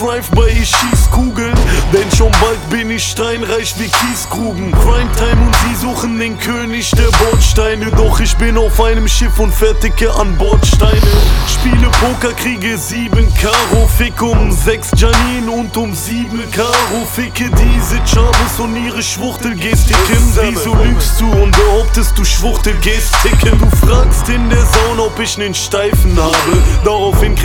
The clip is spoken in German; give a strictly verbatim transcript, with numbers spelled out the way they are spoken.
Drive-by, ich schieß Kugeln, denn schon bald bin ich steinreich wie Kiesgruben. Primetime und sie suchen den König der Bordsteine, doch ich bin auf einem Schiff und fertige an Bordsteine. Spiele Poker, kriege sieben Karo, fick um sechs Janine und um sieben Karo, ficke diese Chabos und ihre Schwuchtelgestiken. Wieso lügst du und behauptest du Schwuchtelgestiken? Du fragst in der Sauna, ob ich nen Steifen habe, daraufhin krieg